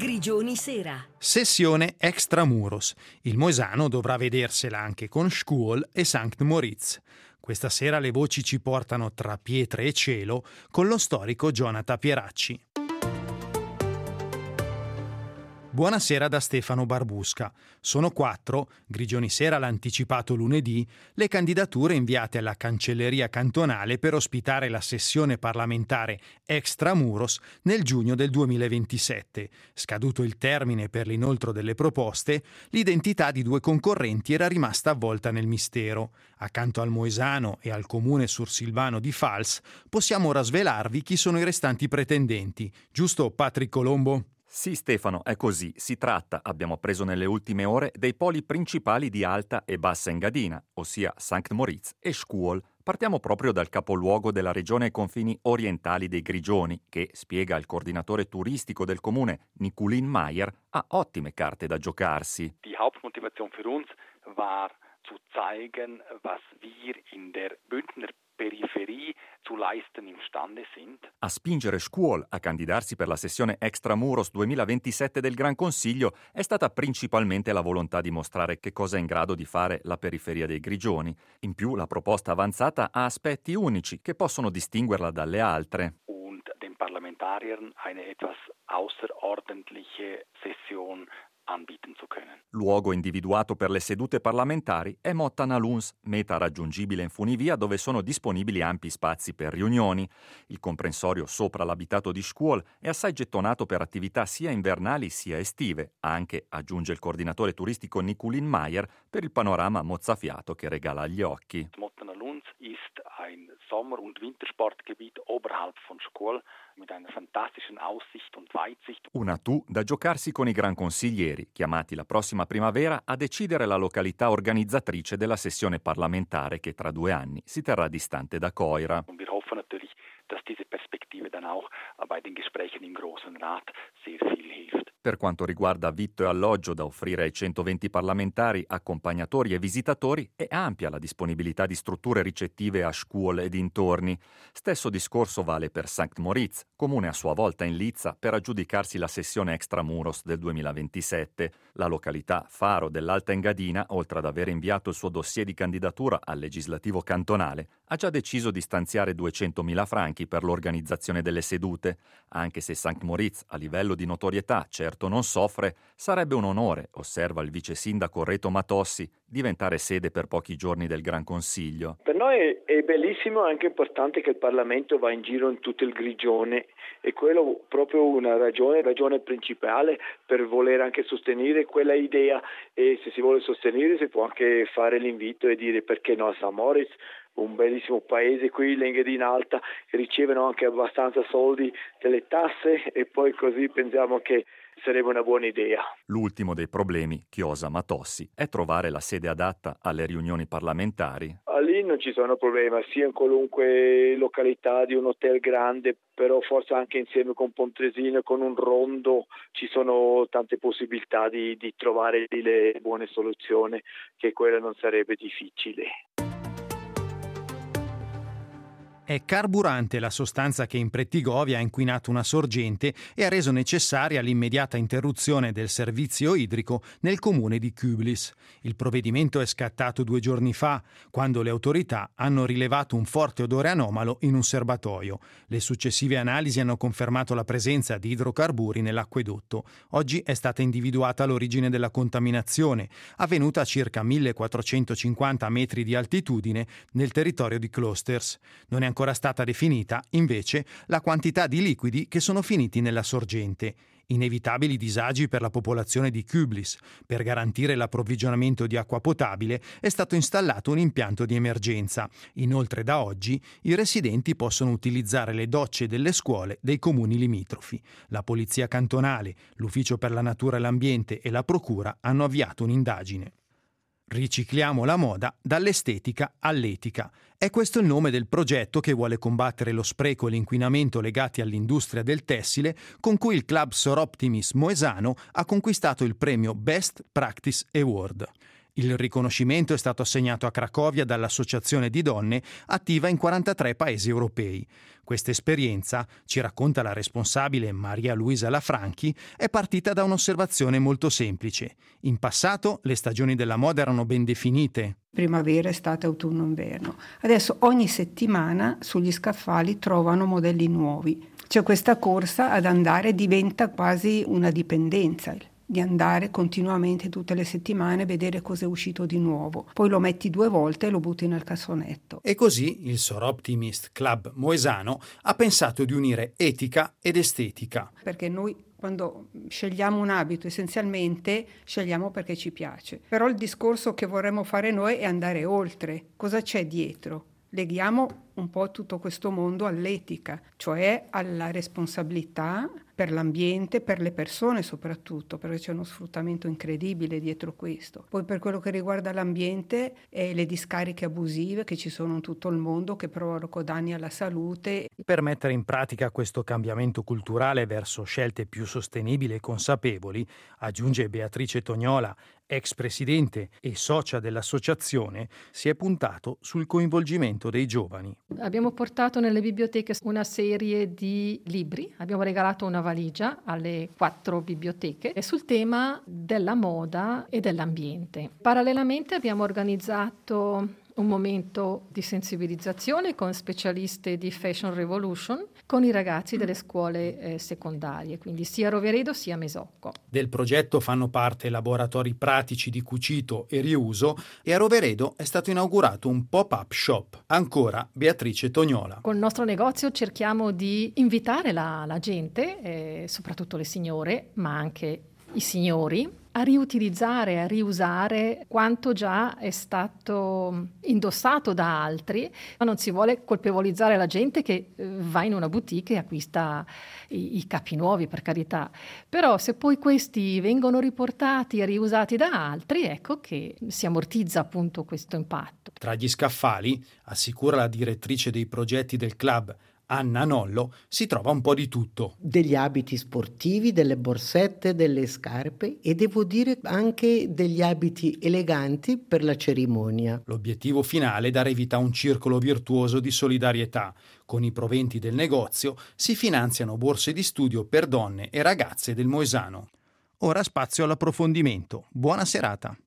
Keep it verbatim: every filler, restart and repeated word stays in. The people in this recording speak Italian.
Grigioni Sera. Sessione Extramuros. Il Moesano dovrà vedersela anche con Scuol e Sankt Moritz. Questa sera le voci ci portano tra pietre e cielo con lo storico Jonathan Pieracci. Buonasera da Stefano Barbusca. Sono quattro, Grigioni Sera l'ha anticipato lunedì, le candidature inviate alla Cancelleria Cantonale per ospitare la sessione parlamentare Extramuros nel giugno del duemilaventisette. Scaduto il termine per l'inoltro delle proposte, l'identità di due concorrenti era rimasta avvolta nel mistero. Accanto al Moesano e al comune sursilvano di Fals, possiamo ora svelarvi chi sono i restanti pretendenti. Giusto, Patrick Colombo? Sì, Stefano, è così. Si tratta, abbiamo preso nelle ultime ore, dei poli principali di Alta e Bassa Engadina, ossia Sankt Moritz e Scuol. Partiamo proprio dal capoluogo della regione ai confini orientali dei Grigioni, che, spiega il coordinatore turistico del comune, Nikulin Mayer, ha ottime carte da giocarsi. Die Hauptmotivation für uns war zu zeigen, was wir in der Bündner Peripherie zu leisten imstande sind. A spingere Scuol a candidarsi per la sessione Extramuros duemilaventisette del Gran Consiglio è stata principalmente la volontà di mostrare che cosa è in grado di fare la periferia dei Grigioni. In più, la proposta avanzata ha aspetti unici che possono distinguerla dalle altre. Und den Parlamentariern eine etwas außerordentliche Session anbieten zu können. Luogo individuato per le sedute parlamentari è Motta Naluns, meta raggiungibile in funivia dove sono disponibili ampi spazi per riunioni. Il comprensorio sopra l'abitato di Scuol è assai gettonato per attività sia invernali sia estive, anche, aggiunge il coordinatore turistico Nikulin Mayer, per il panorama mozzafiato che regala agli occhi. Motta Naluns ist ein Sommer- und Wintersportgebiet oberhalb von Scuol mit einer fantastischen Aussicht und Weitsicht. Una tu da giocarsi con i gran consiglieri, chiamati la prossima primavera a decidere la località organizzatrice della sessione parlamentare che tra due anni si terrà distante da Coira. Wir hoffen natürlich, dass diese Perspektive dann auch bei den Gesprächen im Großen Rat sehr viel hilft. Per quanto riguarda vitto e alloggio da offrire ai centoventi parlamentari, accompagnatori e visitatori, è ampia la disponibilità di strutture ricettive a Scuol e dintorni. Stesso discorso vale per Sankt Moritz, comune a sua volta in lizza per aggiudicarsi la sessione Extramuros del duemilaventisette. La località faro dell'Alta Engadina, oltre ad aver inviato il suo dossier di candidatura al legislativo cantonale, ha già deciso di stanziare duecentomila franchi per l'organizzazione delle sedute. Anche se Sankt Moritz, a livello di notorietà, certo non soffre, sarebbe un onore, osserva il vice sindaco Reto Matossi, diventare sede per pochi giorni del Gran Consiglio. Per noi è bellissimo e anche importante che il Parlamento va in giro in tutto il Grigione e quello proprio una ragione, ragione principale per voler anche sostenere quella idea, e se si vuole sostenere si può anche fare l'invito e dire perché no a Sankt Moritz, un bellissimo paese qui, l'Engadina Alta, che ricevono anche abbastanza soldi delle tasse e poi così pensiamo che sarebbe una buona idea. L'ultimo dei problemi, chiosa Matossi, è trovare la sede adatta alle riunioni parlamentari. Ah, lì non ci sono problemi, sia in qualunque località di un hotel grande, però forse anche insieme con Pontresina, con un rondo, ci sono tante possibilità di, di trovare le buone soluzioni, che quella non sarebbe difficile. È carburante la sostanza che in Prettigovia ha inquinato una sorgente e ha reso necessaria l'immediata interruzione del servizio idrico nel comune di Küblis. Il provvedimento è scattato due giorni fa, quando le autorità hanno rilevato un forte odore anomalo in un serbatoio. Le successive analisi hanno confermato la presenza di idrocarburi nell'acquedotto. Oggi è stata individuata l'origine della contaminazione, avvenuta a circa millequattrocentocinquanta metri di altitudine nel territorio di Klosters. Non è ancora stata definita, invece, la quantità di liquidi che sono finiti nella sorgente. Inevitabili disagi per la popolazione di Küblis. Per garantire l'approvvigionamento di acqua potabile è stato installato un impianto di emergenza. Inoltre, da oggi, i residenti possono utilizzare le docce delle scuole dei comuni limitrofi. La Polizia Cantonale, l'Ufficio per la Natura e l'Ambiente e la Procura hanno avviato un'indagine. Ricicliamo la moda dall'estetica all'etica. È questo il nome del progetto che vuole combattere lo spreco e l'inquinamento legati all'industria del tessile, con cui il club Soroptimis Moesano ha conquistato il premio Best Practice Award. Il riconoscimento è stato assegnato a Cracovia dall'Associazione di Donne attiva in quarantatré paesi europei. Questa esperienza, ci racconta la responsabile Maria Luisa Lafranchi, è partita da un'osservazione molto semplice. In passato le stagioni della moda erano ben definite. Primavera, estate, autunno, inverno. Adesso ogni settimana sugli scaffali trovano modelli nuovi. C'è questa corsa ad andare, diventa quasi una dipendenza. Di andare continuamente tutte le settimane a vedere cosa è uscito di nuovo. Poi lo metti due volte e lo butti nel cassonetto. E così il Soroptimist Club Moesano ha pensato di unire etica ed estetica. Perché noi quando scegliamo un abito essenzialmente scegliamo perché ci piace. Però il discorso che vorremmo fare noi è andare oltre. Cosa c'è dietro? Leghiamo un po' tutto questo mondo all'etica, cioè alla responsabilità per l'ambiente, per le persone soprattutto, perché c'è uno sfruttamento incredibile dietro questo. Poi per quello che riguarda l'ambiente e le discariche abusive che ci sono in tutto il mondo, che provocano danni alla salute. Per mettere in pratica questo cambiamento culturale verso scelte più sostenibili e consapevoli, aggiunge Beatrice Tognola, ex presidente e socia dell'associazione, si è puntato sul coinvolgimento dei giovani. Abbiamo portato nelle biblioteche una serie di libri, abbiamo regalato una valigia alle quattro biblioteche sul tema della moda e dell'ambiente. Parallelamente abbiamo organizzato un momento di sensibilizzazione con specialiste di Fashion Revolution con i ragazzi delle scuole eh, secondarie, quindi sia Roveredo sia Mesocco. Del progetto fanno parte laboratori pratici di cucito e riuso e a Roveredo è stato inaugurato un pop-up shop. Ancora Beatrice Tognola. Con il nostro negozio cerchiamo di invitare la, la gente, eh, soprattutto le signore, ma anche i signori, a riutilizzare, a riusare quanto già è stato indossato da altri. Ma non si vuole colpevolizzare la gente che va in una boutique e acquista i, i capi nuovi, per carità. Però se poi questi vengono riportati e riusati da altri, ecco che si ammortizza appunto questo impatto. Tra gli scaffali, assicura la direttrice dei progetti del club, Anna Nollo, si trova un po' di tutto. Degli abiti sportivi, delle borsette, delle scarpe e devo dire anche degli abiti eleganti per la cerimonia. L'obiettivo finale è dare vita a un circolo virtuoso di solidarietà. Con i proventi del negozio si finanziano borse di studio per donne e ragazze del Moesano. Ora spazio all'approfondimento. Buona serata.